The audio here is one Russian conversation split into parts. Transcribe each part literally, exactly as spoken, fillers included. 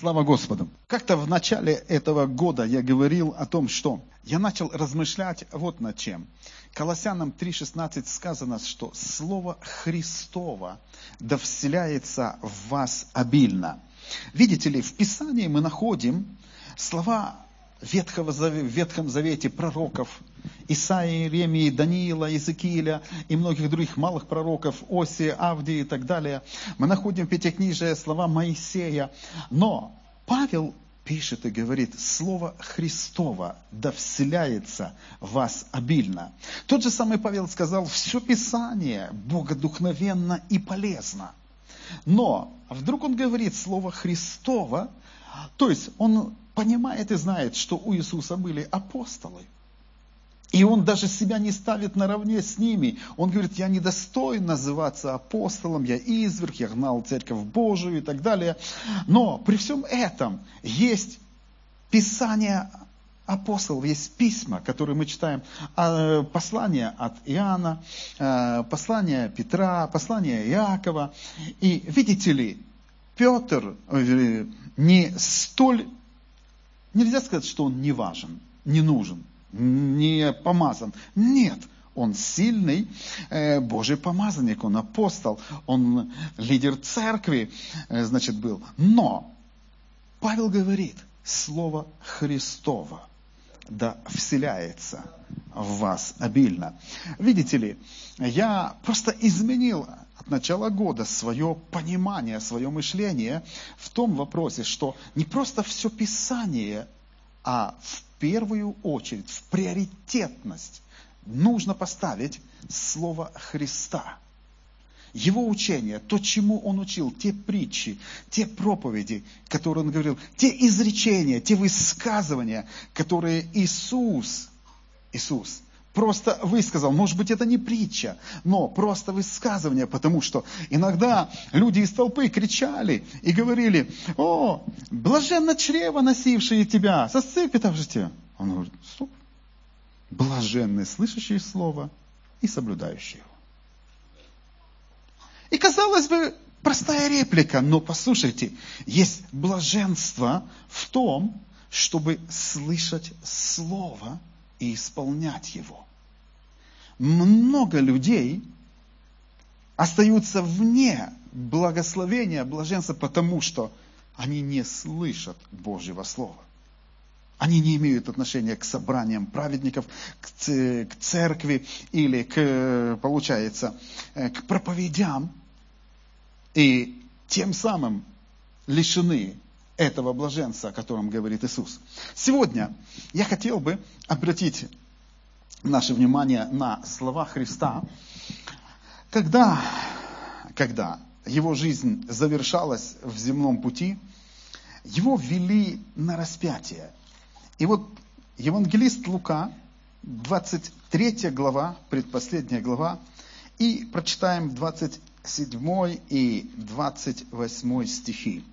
Слава Господу! Как-то в начале этого года я говорил о том, что я начал размышлять вот над чем. Колоссянам три шестнадцать сказано, что Слово Христово да вселяется в вас обильно. Видите ли, в Писании мы находим слова Ветхого, в Ветхом Завете пророков, Исаии, Иеремии, Даниила, Иезекииля и многих других малых пророков, Осии, Авдии и так далее. Мы находим в Пятикнижие слова Моисея. Но Павел пишет и говорит, Слово Христово да вселяется в вас обильно. Тот же самый Павел сказал, все Писание богодухновенно и полезно. Но вдруг он говорит Слово Христово, то есть он понимает и знает, что у Иисуса были апостолы. И он даже себя не ставит наравне с ними. Он говорит, я недостоин называться апостолом, я изверг, я гнал церковь Божию и так далее. Но при всем этом есть Писание апостолов, есть письма, которые мы читаем, послания от Иоанна, послания Петра, послания Иакова. И видите ли, Петр не столь, нельзя сказать, что он не важен, не нужен, не помазан. Нет, он сильный э, Божий помазанник, он апостол, он лидер церкви, э, значит, был. Но Павел говорит, Слово Христово да вселяется в вас обильно. Видите ли, я просто изменил от начала года свое понимание, свое мышление в том вопросе, что не просто все Писание, а в первую очередь, в приоритетность нужно поставить Слово Христа. Его учение, то, чему он учил, те притчи, те проповеди, которые он говорил, те изречения, те высказывания, которые Иисус, Иисус просто высказал. Может быть, это не притча, но просто высказывание, потому что иногда люди из толпы кричали и говорили, о, блаженно чрево, носившее тебя, сосцы питавшие тебя. Он говорит, стоп, блаженны слышащие слово и соблюдающие его. И, казалось бы, простая реплика, но послушайте, есть блаженство в том, чтобы слышать слово и исполнять его. Много людей остаются вне благословения, блаженства, потому что они не слышат Божьего Слова. Они не имеют отношения к собраниям праведников, к церкви или, к, получается, к проповедям. И тем самым лишены этого блаженства, о котором говорит Иисус. Сегодня я хотел бы обратить наше внимание на слова Христа, когда, когда его жизнь завершалась в земном пути, его ввели на распятие. И вот евангелист Лука, двадцать третья глава, предпоследняя глава, и прочитаем двадцать седьмой и двадцать восьмой стихи.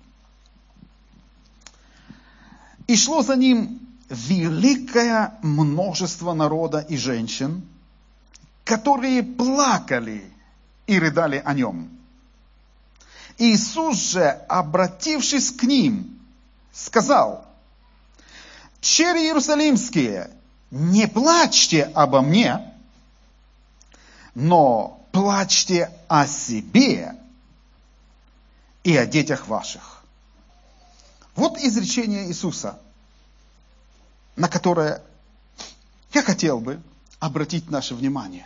«И шло за ним великое множество народа и женщин, которые плакали и рыдали о нем. Иисус же, обратившись к ним, сказал, «Черы иерусалимские, не плачьте обо мне, но плачьте о себе и о детях ваших». Вот изречение Иисуса, на которое я хотел бы обратить наше внимание.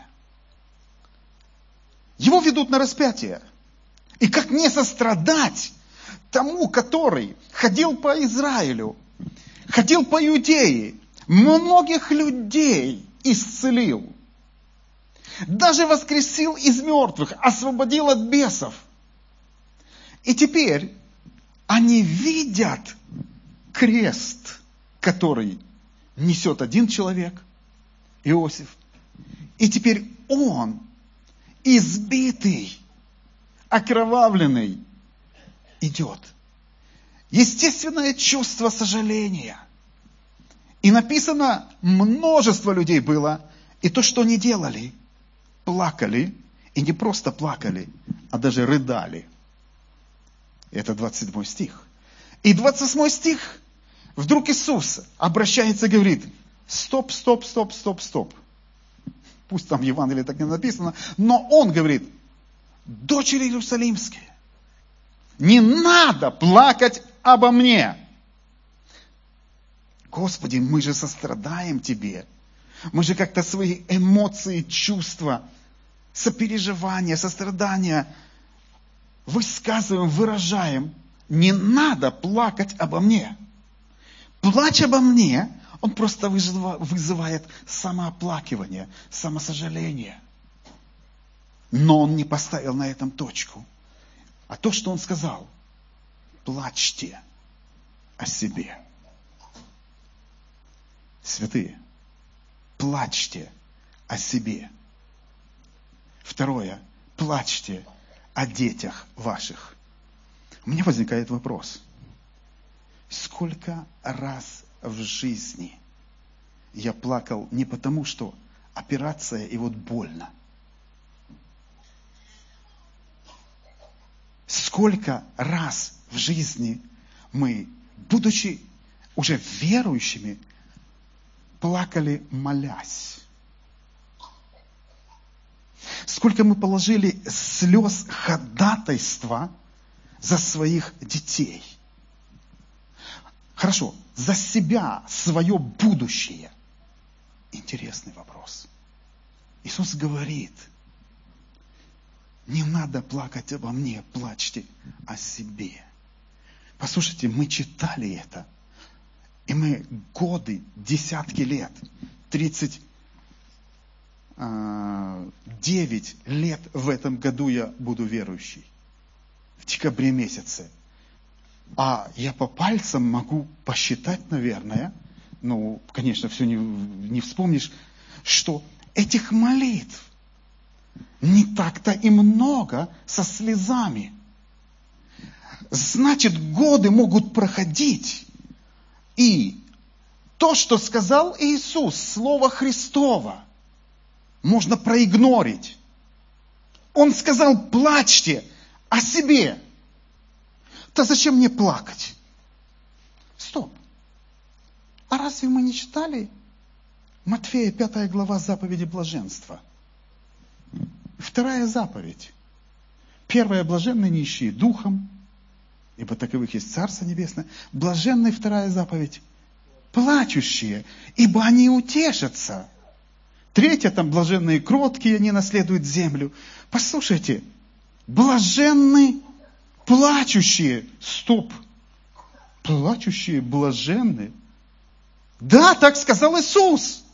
Его ведут на распятие. И как не сострадать тому, который ходил по Израилю, ходил по Иудее, многих людей исцелил, даже воскресил из мертвых, освободил от бесов. И теперь они видят крест, который несет один человек, Иосиф. И теперь он, избитый, окровавленный, идет. Естественное чувство сожаления. И написано, множество людей было, и то, что они делали, плакали, и не просто плакали, а даже рыдали. Это двадцать седьмой стих. И двадцать восьмой стих. Вдруг Иисус обращается и говорит: стоп, стоп, стоп, стоп, стоп. Пусть там в Евангелии так не написано, но Он говорит: дочери Иерусалимские, не надо плакать обо мне. Господи, мы же сострадаем Тебе. Мы же как-то свои эмоции, чувства, сопереживания, сострадания высказываем, выражаем. Не надо плакать обо мне. Плач обо мне, он просто вызывает самооплакивание, самосожаление. Но он не поставил на этом точку. А то, что он сказал: плачьте о себе. Святые, плачьте о себе. Второе, плачьте о детях ваших. У меня возникает вопрос. Сколько раз в жизни я плакал не потому, что операция и вот больно. Сколько раз в жизни мы, будучи уже верующими, плакали, молясь. Сколько мы положили слез ходатайства за своих детей. Хорошо, за себя, свое будущее. Интересный вопрос. Иисус говорит: не надо плакать обо мне, плачьте о себе. Послушайте, мы читали это. И мы годы, десятки лет, тридцать девять лет в этом году я буду верующий. В декабре месяце. А я по пальцам могу посчитать, наверное, ну, конечно, все не, не вспомнишь, что этих молитв не так-то и много со слезами. Значит, годы могут проходить. И то, что сказал Иисус, Слово Христово, можно проигнорить. Он сказал: плачьте о себе. Да зачем мне плакать? Стоп. А разве мы не читали Матфея пятая глава заповеди блаженства? Вторая заповедь. Первая: блаженны нищие духом, ибо таковых есть Царство Небесное. Блаженны, вторая заповедь: плачущие, ибо они утешатся. Третья: там блаженные кроткие, они наследуют землю. Послушайте, блаженны плачущие. Стоп. Плачущие, блаженны. Да, так сказал Иисус.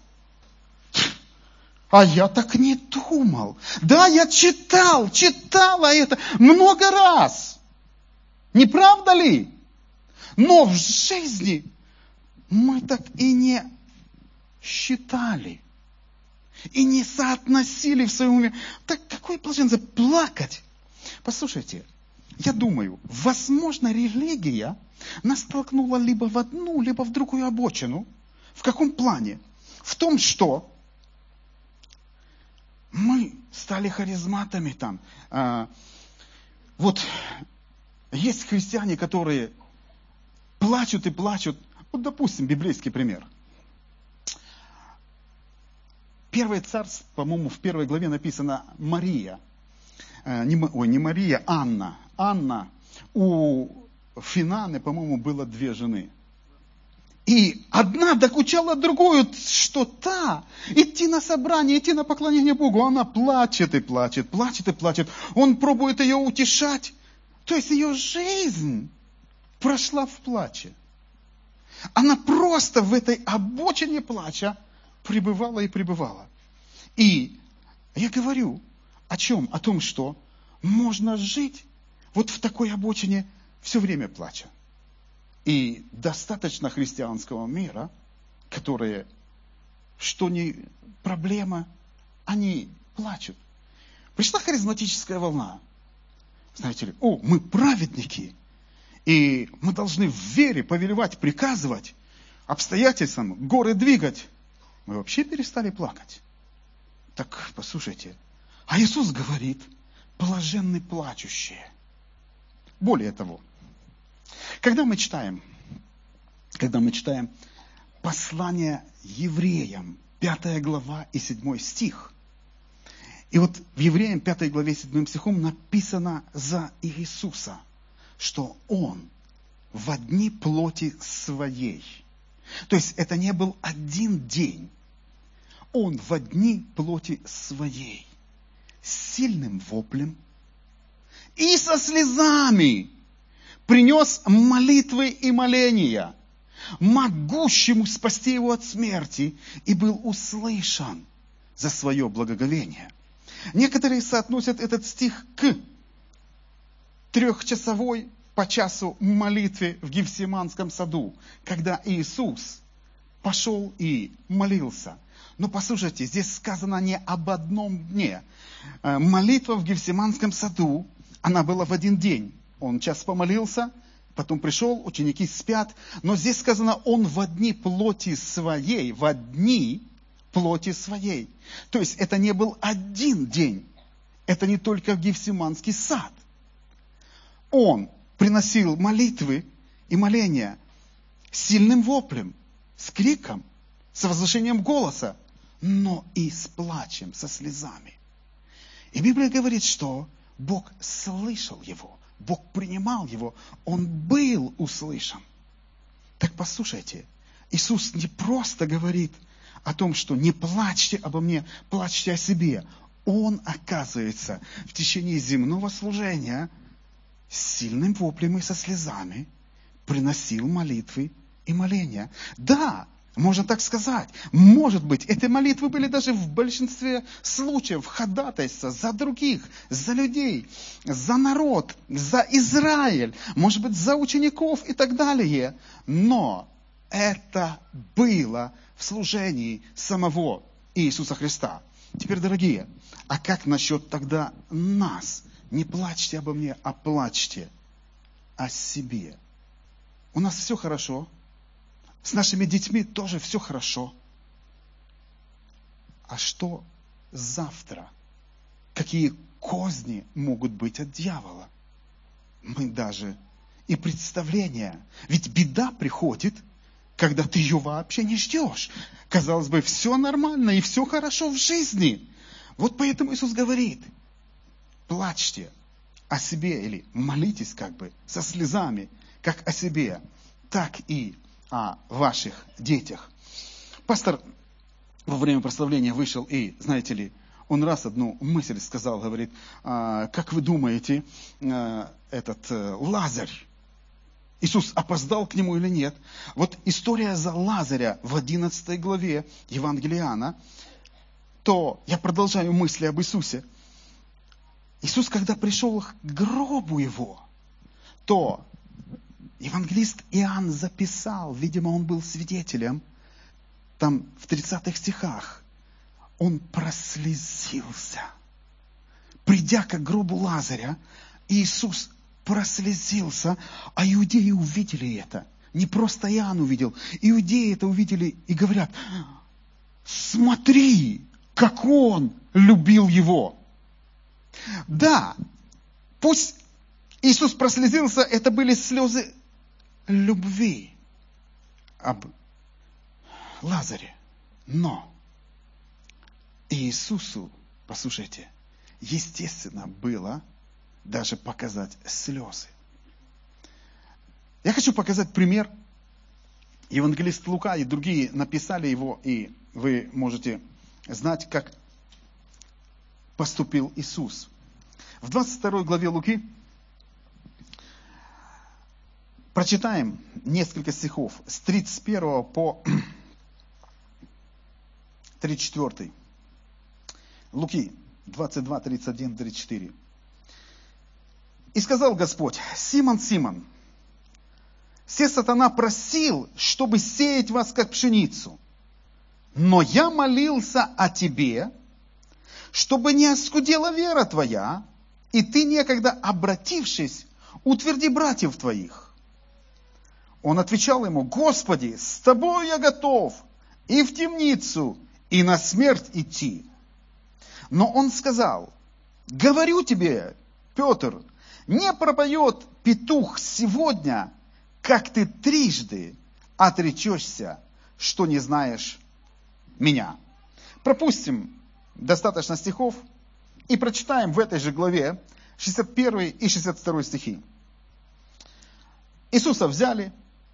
А я так не думал. Да, я читал, читала это много раз. Не правда ли? Но в жизни мы так и не считали. И не соотносили в своем уме. Так какое блаженство плакать? Послушайте, я думаю, возможно, религия нас толкнула либо в одну, либо в другую обочину. В каком плане? В том, что мы стали харизматами там. А, вот есть христиане, которые плачут и плачут. Вот, допустим, библейский пример. Первое царство, по-моему, в первой главе написано Мария. Э, не, ой, не Мария, Анна. Анна. У Финаны, по-моему, было две жены. И одна докучала другую, что та, идти на собрание, идти на поклонение Богу. Она плачет и плачет, плачет и плачет. Он пробует ее утешать. То есть ее жизнь прошла в плаче. Она просто в этой обочине плача пребывала и пребывала. И я говорю о чем? О том, что можно жить вот в такой обочине все время плача. И достаточно христианского мира, которые, что не проблема, они плачут. Пришла харизматическая волна. Знаете ли, о, мы праведники, и мы должны в вере повелевать, приказывать, обстоятельствам горы двигать. Мы вообще перестали плакать. Так, послушайте, а Иисус говорит: блаженны плачущие. Более того, Когда мы читаем, когда мы читаем послание евреям, пятая глава и седьмой стих, и вот в Евреям пятой главе седьмым стихом написано за Иисуса, что Он во дни плоти своей. То есть это не был один день. Он во дни плоти своей с сильным воплем и со слезами принес молитвы и моления могущему спасти его от смерти и был услышан за свое благоговение. Некоторые соотносят этот стих к трехчасовой по часу молитве в Гефсиманском саду, когда Иисус пошел и молился. Но послушайте, здесь сказано не об одном дне. Молитва в Гефсиманском саду, она была в один день. Он час помолился, потом пришел, ученики спят. Но здесь сказано, он во дни плоти своей, во дни плоти своей. То есть это не был один день. Это не только Гефсиманский сад. Он приносил молитвы и моления с сильным воплем, с криком, с возвышением голоса, но и с плачем, со слезами. И Библия говорит, что Бог слышал его, Бог принимал его, он был услышан. Так послушайте, Иисус не просто говорит о том, что не плачьте обо мне, плачьте о себе. Он, оказывается, в течение земного служения с сильным воплем и со слезами приносил молитвы и моления. Да, можно так сказать. Может быть, эти молитвы были даже в большинстве случаев ходатайства за других, за людей, за народ, за Израиль, может быть, за учеников и так далее. Но это было в служении самого Иисуса Христа. Теперь, дорогие, а как насчет тогда нас? Не плачьте обо мне, а плачьте о себе. У нас все хорошо. С нашими детьми тоже все хорошо. А что завтра? Какие козни могут быть от дьявола? Мы даже и представления. Ведь беда приходит, когда ты ее вообще не ждешь. Казалось бы, все нормально и все хорошо в жизни. Вот поэтому Иисус говорит, плачьте о себе или молитесь как бы со слезами, как о себе, так и о ваших детях. Пастор во время прославления вышел и, знаете ли, он раз одну мысль сказал, говорит, как вы думаете, этот Лазарь, Иисус опоздал к нему или нет? Вот история за Лазаря в одиннадцатой главе Евангелия Иоанна, то я продолжаю мысли об Иисусе. Иисус, когда пришел к гробу его, то евангелист Иоанн записал, видимо, он был свидетелем, там в тридцатых стихах, он прослезился. Придя к гробу Лазаря, Иисус прослезился, а иудеи увидели это. Не просто Иоанн увидел, иудеи это увидели и говорят, смотри, как он любил его. Да, пусть Иисус прослезился, это были слезы любви об Лазаре. Но Иисусу, послушайте, естественно было даже показать слезы. Я хочу показать пример. Евангелист Лука и другие написали его, и вы можете знать, как поступил Иисус. В двадцать второй главе Луки прочитаем несколько стихов с тридцать первого по тридцать четвёртый. Луки двадцать два, тридцать один, тридцать четыре. «И сказал Господь: Симон, Симон, се сатана просил, чтобы сеять вас, как пшеницу. Но я молился о тебе, чтобы не оскудела вера твоя, и ты, некогда обратившись, утверди братьев твоих. Он отвечал ему: Господи, с тобою я готов и в темницу, и на смерть идти. Но он сказал: говорю тебе, Петр, не пропоет петух сегодня, как ты трижды отречешься, что не знаешь меня. Пропустим достаточно стихов и прочитаем в этой же главе шестьдесят первый и шестьдесят второй стихи. Иисуса взяли,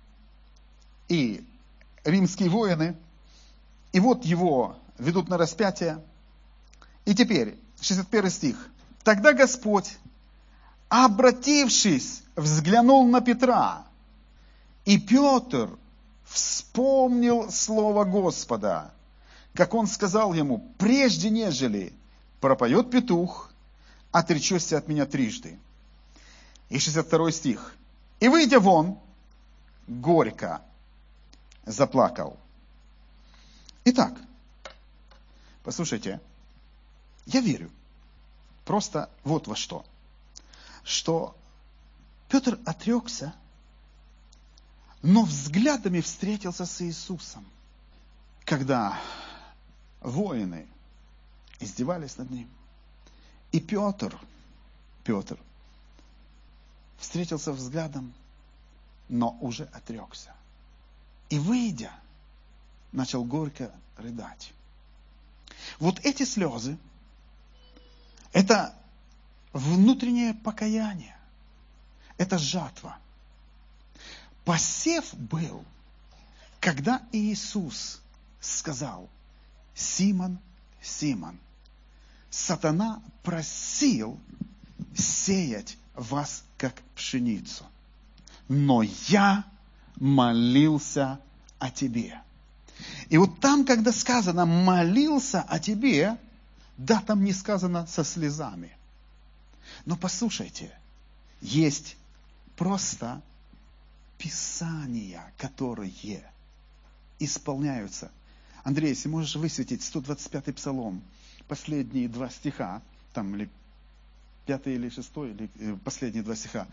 и римские воины, и вот его ведут на распятие. И теперь, шестьдесят первый стих. Тогда Господь, обратившись, взглянул на Петра, и Петр вспомнил слово Господа, как он сказал ему: прежде нежели пропоет петух, отречешься от меня трижды. И шестьдесят второй стих. И, выйдя вон, горько заплакал. Итак, послушайте, я верю просто вот во что. Что Петр отрекся, но взглядами встретился с Иисусом, когда воины издевались над ним. И Петр, Петр встретился взглядом, но уже отрекся. И, выйдя, начал горько рыдать. Вот эти слезы – это внутреннее покаяние. Это жатва. Посев был, когда Иисус сказал: Симон, Симон, сатана просил сеять вас, как пшеницу, но я молился о тебе. И вот там, когда сказано «молился о тебе», да, там не сказано «со слезами». Но послушайте, есть просто Писания, которые исполняются. Андрей, если можешь высветить сто двадцать пятый псалом, последние два стиха, там или пятый или шестой, или э, последние два стиха.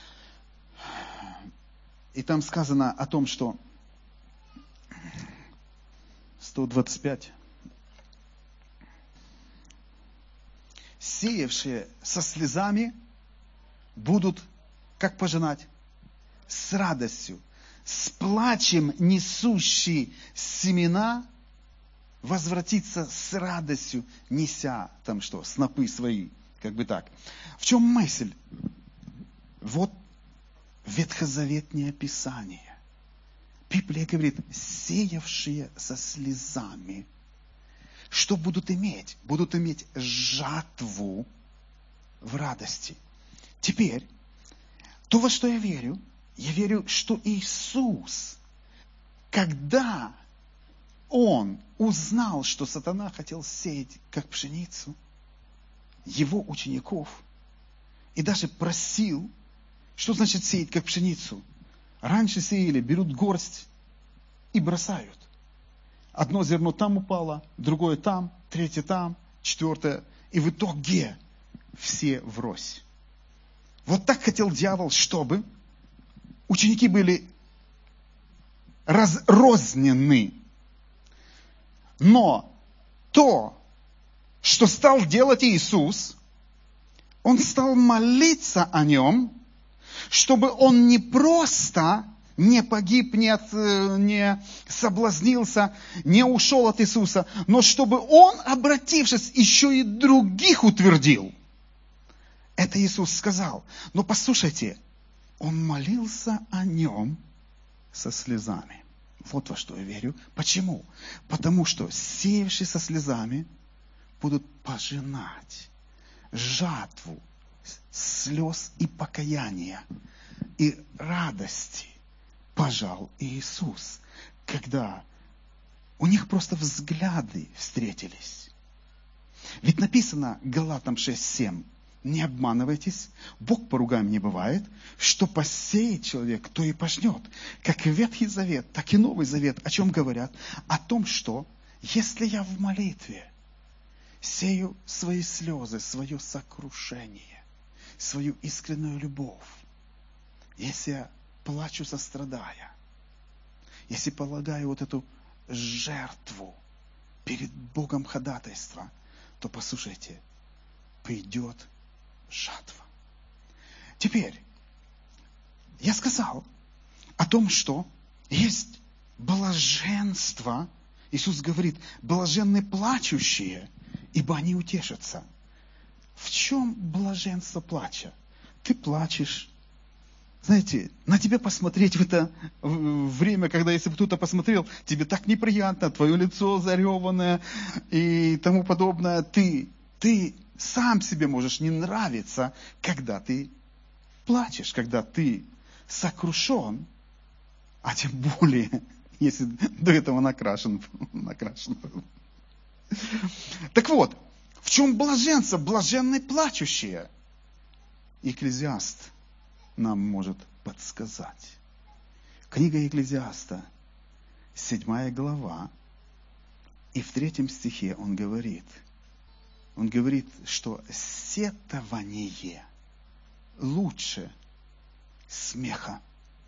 И там сказано о том, что сто двадцать пять. Сеявшие со слезами будут, как пожинать? С радостью. С плачем несущие семена возвратиться с радостью, неся там что, снопы свои. Как бы так. В чем мысль? Вот ветхозаветное Писание. Библия говорит: сеявшие со слезами, что будут иметь? Будут иметь жатву в радости. Теперь, то, во что я верю, я верю, что Иисус, когда Он узнал, что сатана хотел сеять как пшеницу, Его учеников, и даже просил, что значит сеять как пшеницу? Раньше сеяли, берут горсть и бросают. Одно зерно там упало, другое там, третье там, четвертое. И в итоге все врозь. Вот так хотел дьявол, чтобы ученики были разрознены. Но то, что стал делать Иисус, Он стал молиться о нем, чтобы он не просто не погиб, не, от, не соблазнился, не ушел от Иисуса, но чтобы он, обратившись, еще и других утвердил. Это Иисус сказал. Но послушайте, он молился о нем со слезами. Вот во что я верю. Почему? Потому что сеявшие со слезами будут пожинать жатву слез и покаяния и радости пожал Иисус, когда у них просто взгляды встретились. Ведь написано Галатам шесть семь: не обманывайтесь, Бог поругаем не бывает, что посеет человек, то и пожнет. Как Ветхий Завет, так и Новый Завет о чем говорят? О том, что если я в молитве сею свои слезы, свое сокрушение, свою искреннюю любовь, если я плачу, сострадая, если полагаю вот эту жертву перед Богом ходатайства, то, послушайте, придет жатва. Теперь, я сказал, о том, что есть блаженство. Иисус говорит, блаженны плачущие, ибо они утешатся. В чем блаженство плача? Ты плачешь. Знаете, на тебя посмотреть в это время, когда если бы кто-то посмотрел, тебе так неприятно, твое лицо зареванное и тому подобное. Ты, ты сам себе можешь не нравиться, когда ты плачешь, когда ты сокрушен, а тем более, если до этого накрашен. накрашен. Так вот, в чем блаженство? Блаженны плачущие. Экклезиаст нам может подсказать. Книга Екклезиаста, седьмая глава, и в третьем стихе он говорит, он говорит, что сетование лучше смеха.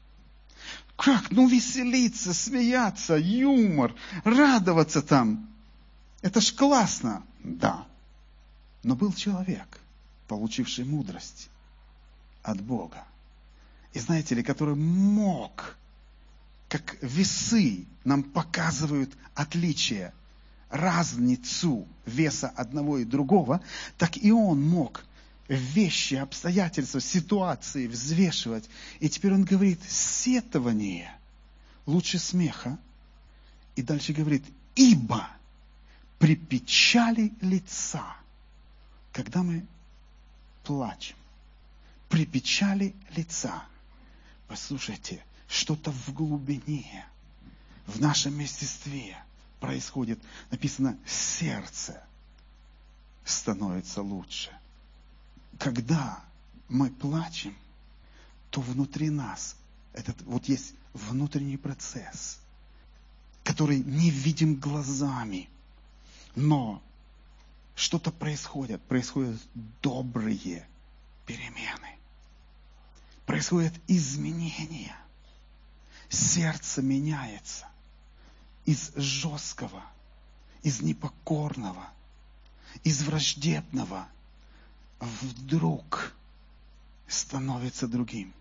Как? Ну, веселиться, смеяться, юмор, радоваться там. Это ж классно. Да. Но был человек, получивший мудрость от Бога. И знаете ли, который мог, как весы нам показывают отличие, разницу веса одного и другого, так и он мог вещи, обстоятельства, ситуации взвешивать. И теперь он говорит, сетование лучше смеха. И дальше говорит, ибо при печали лица, когда мы плачем, при печали лица, послушайте, что-то в глубине, в нашем естестве происходит. Написано, сердце становится лучше. Когда мы плачем, то внутри нас, этот, вот есть внутренний процесс, который не видим глазами, но что-то происходит, происходят добрые перемены. Происходят изменения. Сердце меняется из жесткого, из непокорного, из враждебного вдруг становится другим.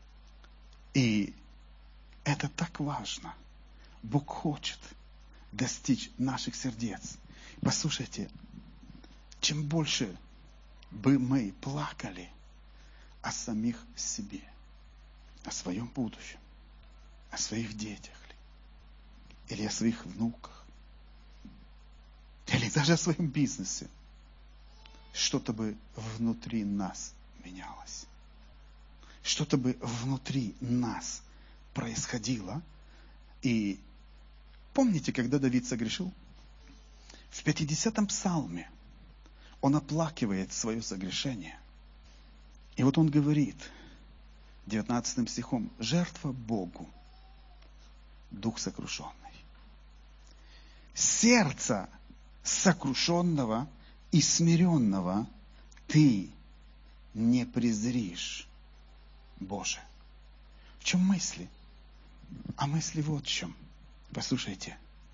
И это так важно. Бог хочет достичь наших сердец. Послушайте, чем больше бы мы плакали о самих себе, о своем будущем, о своих детях или о своих внуках, или даже о своем бизнесе, что-то бы внутри нас менялось. Что-то бы внутри нас происходило. И помните, когда Давид согрешил? В пятидесятом псалме он оплакивает свое согрешение. И вот он говорит, девятнадцатым стихом, жертва Богу, дух сокрушенный. Сердце сокрушенного и смиренного ты не презришь, Боже. В чем мысли? А мысли вот в чем. Послушайте.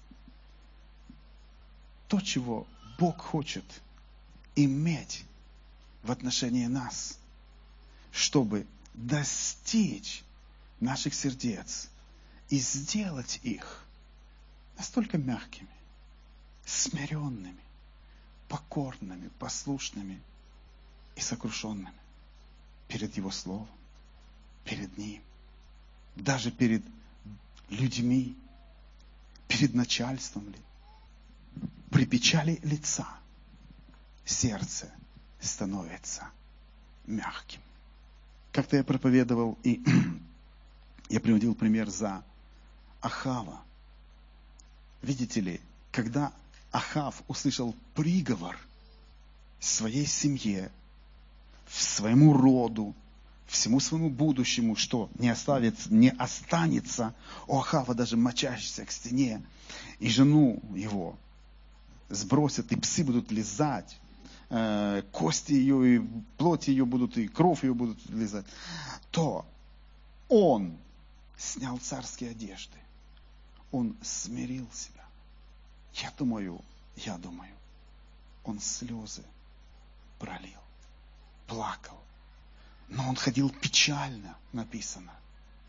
То, чего Бог хочет иметь в отношении нас, чтобы достичь наших сердец и сделать их настолько мягкими, смиренными, покорными, послушными и сокрушенными перед Его Словом, перед Ним, даже перед людьми, перед начальством ли. При печали лица сердце становится мягким. Как-то я проповедовал, и я приводил пример за Ахава. Видите ли, когда Ахав услышал приговор своей семье, своему роду, всему своему будущему, что не оставится, не останется у Ахава даже мочащийся к стене, и жену его сбросят, и псы будут лизать, э, кости ее, и плоть ее будут, и кровь ее будут лизать, то он снял царские одежды, он смирил себя. Я думаю, я думаю, он слезы пролил, плакал. Но он ходил печально, написано.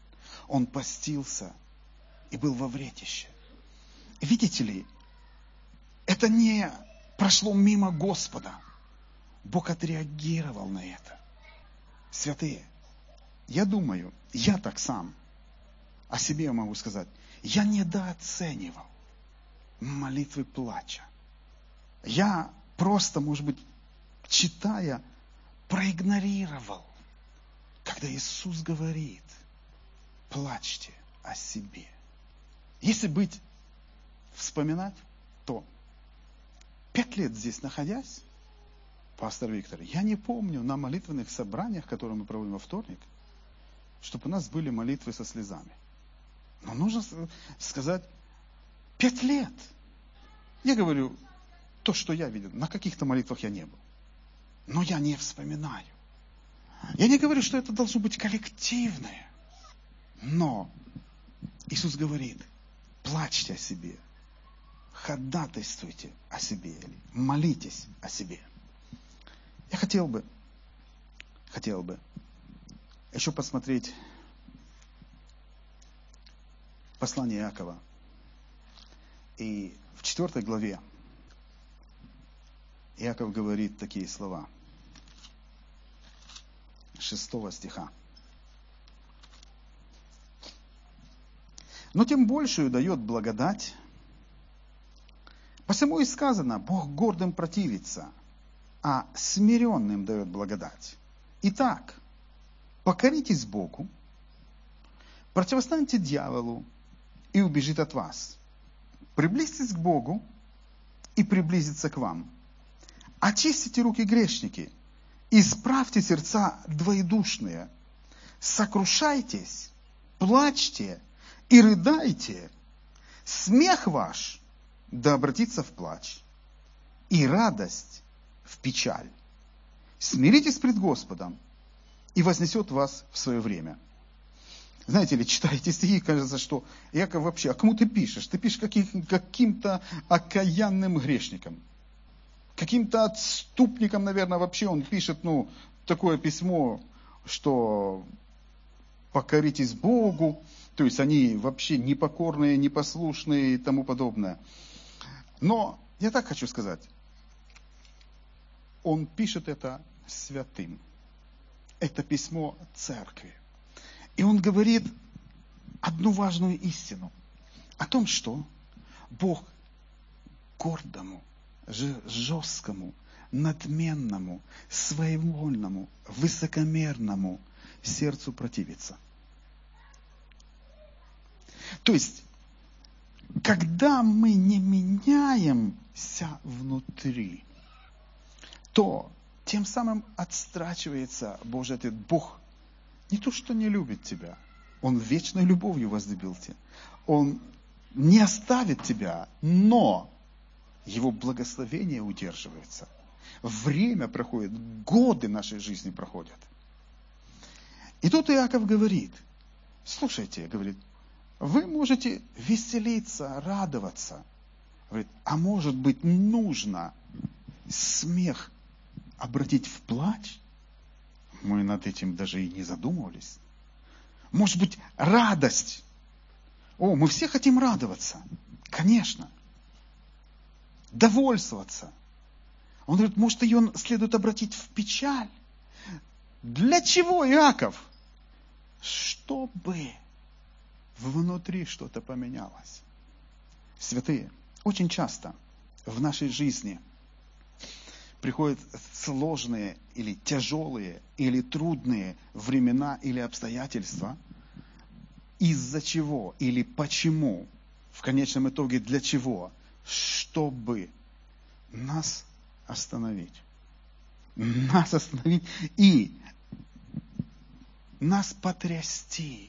Он постился и был во вретище. Видите ли, это не прошло мимо Господа. Бог отреагировал на это. Святые, я думаю, я так сам о себе могу сказать, я недооценивал молитвы плача. Я просто, может быть, читая, проигнорировал, когда Иисус говорит, плачьте о себе. Если быть, вспоминать, то пять лет здесь находясь, пастор Виктор, я не помню на молитвенных собраниях, которые мы проводим во вторник, чтобы у нас были молитвы со слезами. Но нужно сказать, пять лет. Я говорю, то, что я видел, на каких-то молитвах я не был. Но я не вспоминаю. Я не говорю, что это должно быть коллективное. Но Иисус говорит, плачьте о себе, ходатайствуйте о себе, или молитесь о себе. Я хотел бы, хотел бы еще посмотреть послание Иакова. И в четвертой главе Иаков говорит такие слова. Шестого стиха. Но тем большую дает благодать. Посему и сказано, Бог гордым противится, а смиренным дает благодать. Итак, покоритесь Богу, противостаньте дьяволу, и убежит от вас. Приблизьтесь к Богу, и приблизится к вам. Очистите руки грешники, исправьте сердца двоедушные, сокрушайтесь, плачьте и рыдайте. Смех ваш да обратится в плач, и радость в печаль. Смиритесь пред Господом, и вознесет вас в свое время. Знаете ли, читаете стихи, кажется, что Иаков вообще, а кому ты пишешь? Ты пишешь каким- каким-то окаянным грешникам. Каким-то отступникам, наверное, вообще он пишет, ну, такое письмо, что покоритесь Богу, то есть они вообще непокорные, непослушные и тому подобное. Но я так хочу сказать, он пишет это святым. Это письмо церкви. И он говорит одну важную истину. О том, что Бог гордому, жесткому, надменному, своевольному, высокомерному сердцу противится. То есть, когда мы не меняемся внутри, то тем самым отстрачивается Божий ответ. Бог не то, что не любит тебя, Он вечной любовью возлюбил тебя. Он не оставит тебя, но Его благословение удерживается. Время проходит, годы нашей жизни проходят. И тут Иаков говорит, слушайте, говорит, вы можете веселиться, радоваться. Говорит, а может быть нужно смех обратить в плач? Мы над этим даже и не задумывались. Может быть, радость. О, мы все хотим радоваться. Конечно. Довольствоваться. Он говорит, может, ее следует обратить в печаль. Для чего, Иаков? Чтобы внутри что-то поменялось. Святые, очень часто в нашей жизни приходят сложные или тяжелые, или трудные времена или обстоятельства. Из-за чего или почему? В конечном итоге для чего? Чтобы нас остановить. Нас остановить и нас потрясти.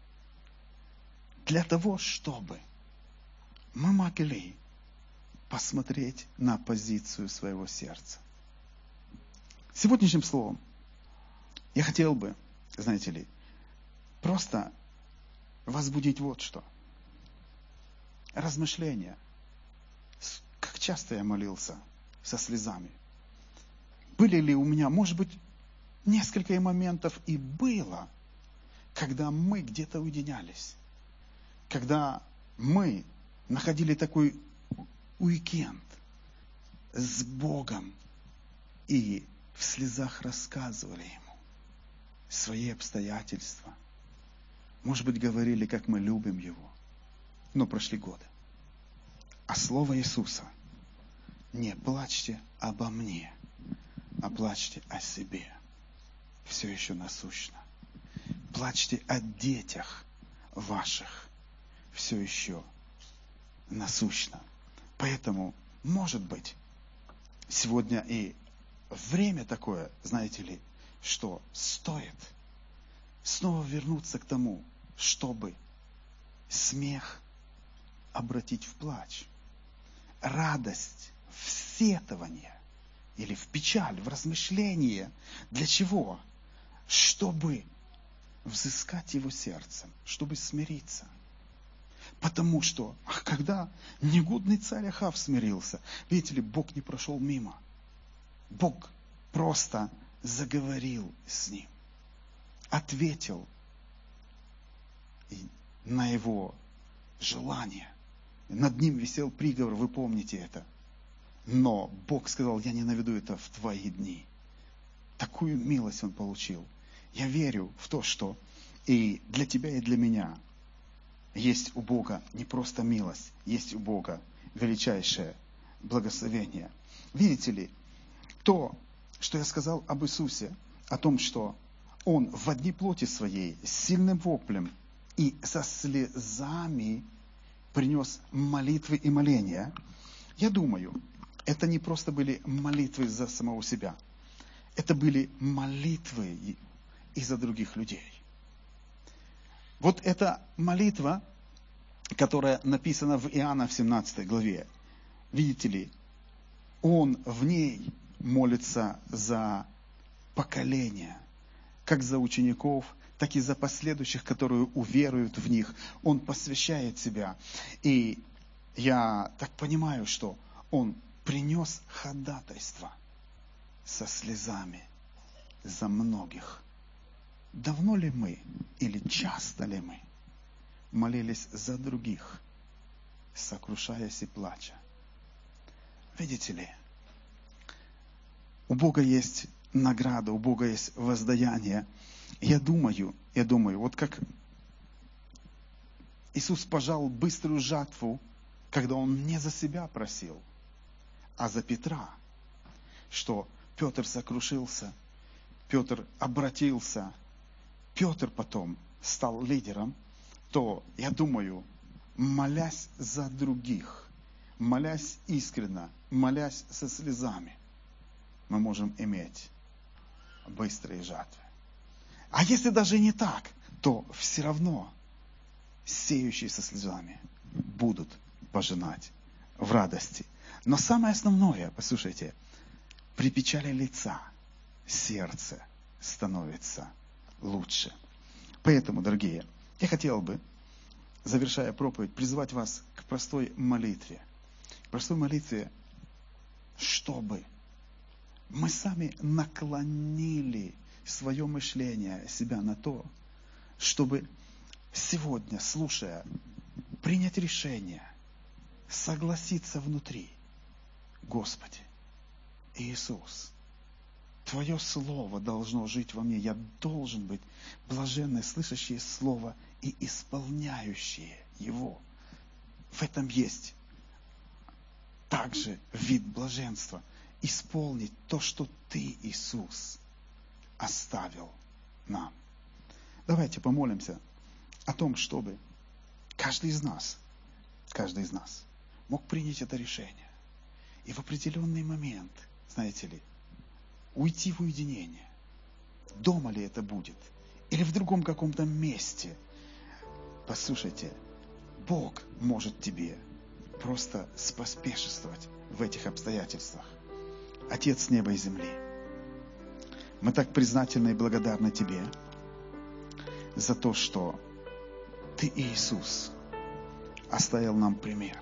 Для того, чтобы мы могли посмотреть на позицию своего сердца. Сегодняшним словом я хотел бы, знаете ли, просто возбудить вот что. Размышления. Как часто я молился со слезами. Были ли у меня, может быть, несколько моментов и было, когда мы где-то уединялись, когда мы находили такой уикенд с Богом и в слезах рассказывали Ему свои обстоятельства. Может быть, говорили, как мы любим Его. Но прошли годы. А слово Иисуса: не плачьте обо мне, а плачьте о себе, все еще насущно. Плачьте о детях ваших, все еще насущно. Поэтому, может быть, сегодня и время такое, знаете ли, что стоит снова вернуться к тому, чтобы смех обратить в плач, радость в сетование или в печаль, в размышление. Для чего? Чтобы взыскать его сердцем, чтобы смириться. Потому что, когда негодный царь Ахав смирился, видите ли, Бог не прошел мимо. Бог просто заговорил с ним, ответил на его желание. Над ним висел приговор, вы помните это. Но Бог сказал: я не наведу это в твои дни. Такую милость он получил. Я верю в то, что и для тебя, и для меня есть у Бога не просто милость, есть у Бога величайшее благословение. Видите ли, то, что я сказал об Иисусе, о том, что Он в дни плоти своей с сильным воплем и со слезами принес молитвы и моления, я думаю, это не просто были молитвы за самого себя. Это были молитвы и за других людей. Вот эта молитва, которая написана в Иоанна в семнадцатой главе, видите ли, он в ней молится за поколение, как за учеников, так и за последующих, которые уверуют в них. Он посвящает себя. И я так понимаю, что он принес ходатайство со слезами за многих. Давно ли мы или часто ли мы молились за других, сокрушаясь и плача? Видите ли, у Бога есть награда, у Бога есть воздаяние. Я думаю, я думаю, вот как Иисус пожал быструю жатву, когда Он не за себя просил, а за Петра, что Петр сокрушился, Петр обратился, Петр потом стал лидером, то, я думаю, молясь за других, молясь искренне, молясь со слезами, мы можем иметь быстрые жатвы. А если даже не так, то все равно сеющие со слезами будут пожинать в радости. Но самое основное, послушайте, при печали лица сердце становится лучше. Поэтому, дорогие, я хотел бы, завершая проповедь, призвать вас к простой молитве. К простой молитве, чтобы мы сами наклонили свое мышление себя на то, чтобы сегодня, слушая, принять решение, согласиться внутри: Господи, Иисус, Твое Слово должно жить во мне. Я должен быть блаженный, слышащий Слово и исполняющий его. В этом есть также вид блаженства. Исполнить то, что Ты, Иисус, оставил нам. Давайте помолимся о том, чтобы каждый из нас, каждый из нас мог принять это решение. И в определенный момент, знаете ли, уйти в уединение. Дома ли это будет? Или в другом каком-то месте? Послушайте, Бог может тебе просто споспешествовать в этих обстоятельствах. Отец неба и земли, мы так признательны и благодарны Тебе за то, что Ты, Иисус, оставил нам пример.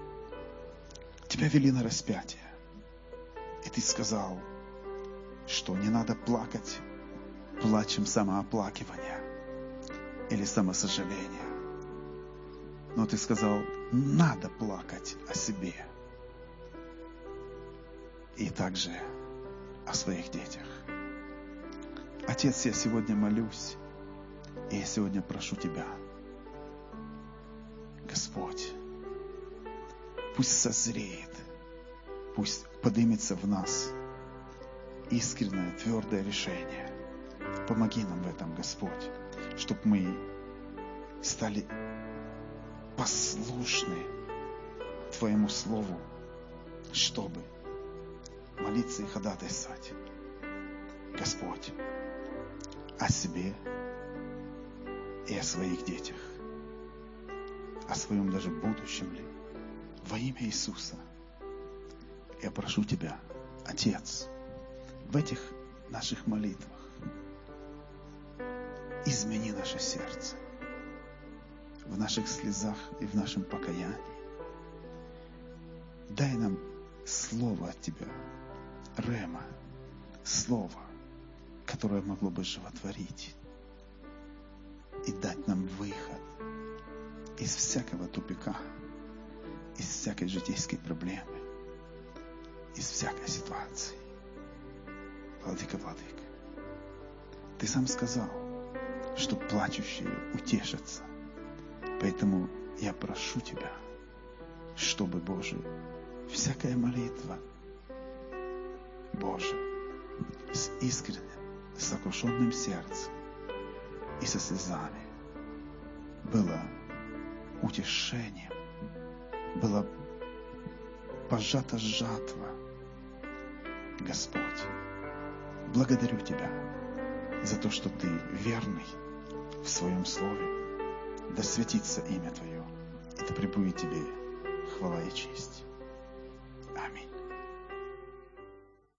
Тебя вели на распятие, и Ты сказал, что не надо плакать плачем самооплакивания. или самосожаление. Но Ты сказал, надо плакать о себе. И также о своих детях. Отец, я сегодня молюсь, и я сегодня прошу Тебя, Господь, пусть созреет, пусть поднимется в нас искреннее, твердое решение. Помоги нам в этом, Господь, чтобы мы стали послушны Твоему Слову, чтобы молиться и ходатайствовать, Господь, о себе и о своих детях, о своем даже будущем ли. Во имя Иисуса я прошу Тебя, Отец, в этих наших молитвах измени наше сердце, в наших слезах и в нашем покаянии. Дай нам слово от Тебя, рема, слово, которое могло бы животворить и дать нам выход из всякого тупика, из всякой житейской проблемы, из всякой ситуации. Владыка, Владыка, Ты сам сказал, что плачущие утешатся. Поэтому я прошу Тебя, чтобы, Боже, всякая молитва, Боже, с искренним, с сокрушенным сердцем и со слезами была утешением, была пожата жатва. Господь, благодарю Тебя за то, что Ты верный в Своем Слове. Да святится имя Твое, и да пребудет Тебе хвала и честь. Аминь.